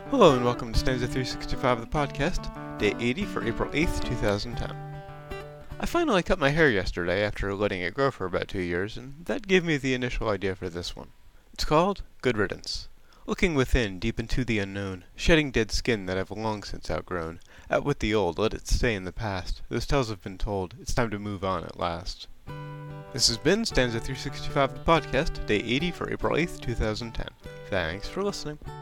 Hello and welcome to Stanza 365 of the podcast, day 80 for April 8th, 2010. I finally cut my hair yesterday after letting it grow for about 2 years, and that gave me the initial idea for this one. It's called Good Riddance. Looking within, deep into the unknown, shedding dead skin that I've long since outgrown. Out with the old, let it stay in the past. Those tales have been told, it's time to move on at last. This has been Stanza 365 of the podcast, day 80 for April 8th, 2010. Thanks for listening.